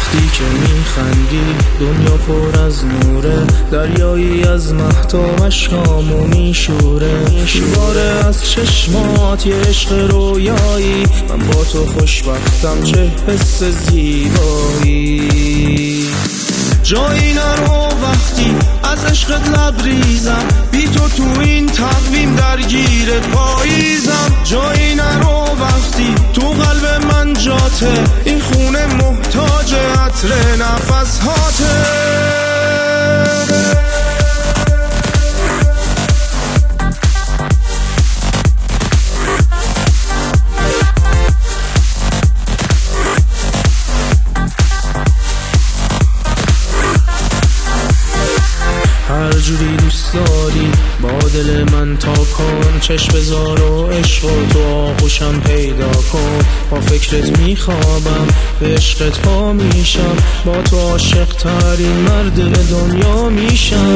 وقتی که میخندی دنیا پر از نوره، دریایی از مهتاب اشکامو میشوره. میباره از چشمات یه عشق رویایی، من با تو خوشبختم چه حس زیبایی. جایی نرو وقتی از عشقت لبریزم، بی تو این تقویم درگیر پاییزم. جایی نرو وقتی تو قلب من جاته، این خونه محتاج عطر نفس هاته. هر جوری دوست داری با دل من تا کن، چشم بذار و عشق و تو آغوشم پیدا کن. با فکرت میخوابم به عشقت پا میشم، با تو عاشق ترین مرد دنیا میشم.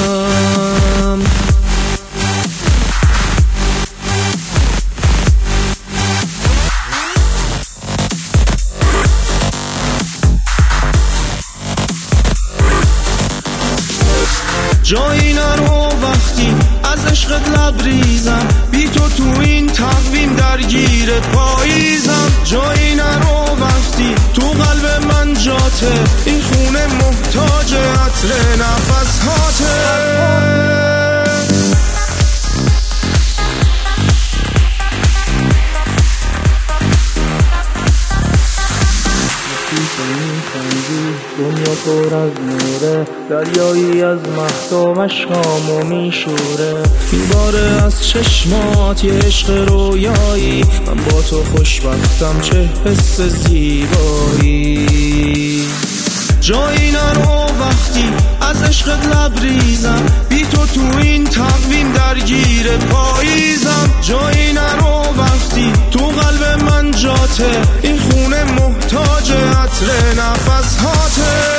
جایی نرو وقتی از عشقت لبریزم، بی تو این تقویم درگیر پاییزم. جایی نرو وقتی تو قلب من جاته، این خونه محتاج عطر نفس هاته. دنیا پر از نوره، دریایی از مهتاب اشکامو میشوره. میباره از چشمات یه عشق رویایی، من با تو خوشبختم چه حس زیبایی. جایی نرو وقتی از عشقت لبریزم، بی تو این تقویم درگیر پاییزم. جایی نرو وقتی تو قلب من جاته، این خونه محتاج عطر نفس هاته.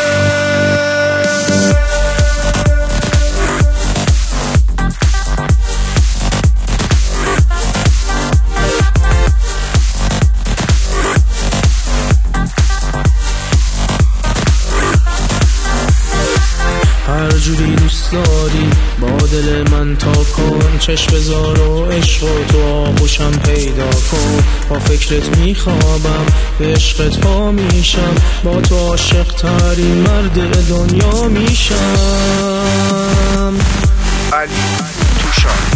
هر جوری دوست داری با دل من تا کن، چشم بذار و عشق و تو آغوشم پیدا کن. با فکرت میخوابم به عشقت پا میشم، با تو عاشق ترین مرد دنیا میشم. علی توشان.